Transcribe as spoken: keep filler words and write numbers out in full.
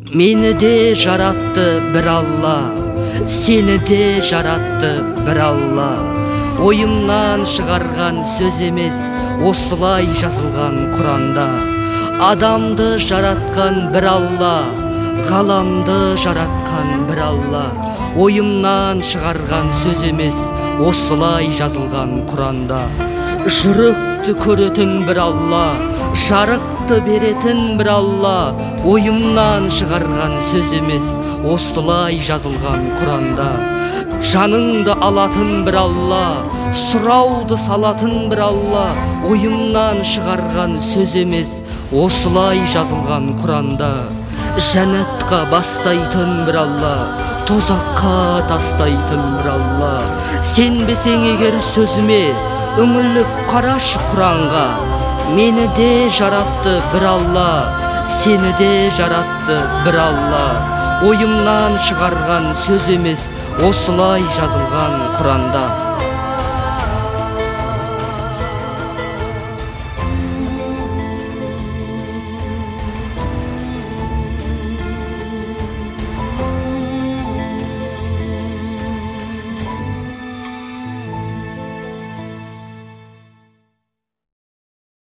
Мені де жаратты бір Алла, сені де жаратты бір Алла. Ойымнан шығарған сөз емес, осылай жазылған Құранда. Адамды жаратқан бір Алла, ғаламды жаратқан бір Алла. Ойымнан шығарған сөз емес, осылай жазылған Құранда. Жүректі көретін бір Алла, жарықты беретін бір Алла. Ойымнан шығарған сөз емес, осылай жазылған Құранда. Жаныңды алатын бір Алла, сұрауды салатын бір Алла. Ойымнан шығарған сөз емес, осылай жазылған Құранда. Жәннатқа бастайтын бір Алла, тозаққа тастайтын бір Алла. Сенбесең егер сөзіме, үңіліп қарашы Құранға. Мені де жаратты бір Алла, сені де жаратты бір Алла. Ойымнан шығарған сөз емес, осылай жазылған Құранда.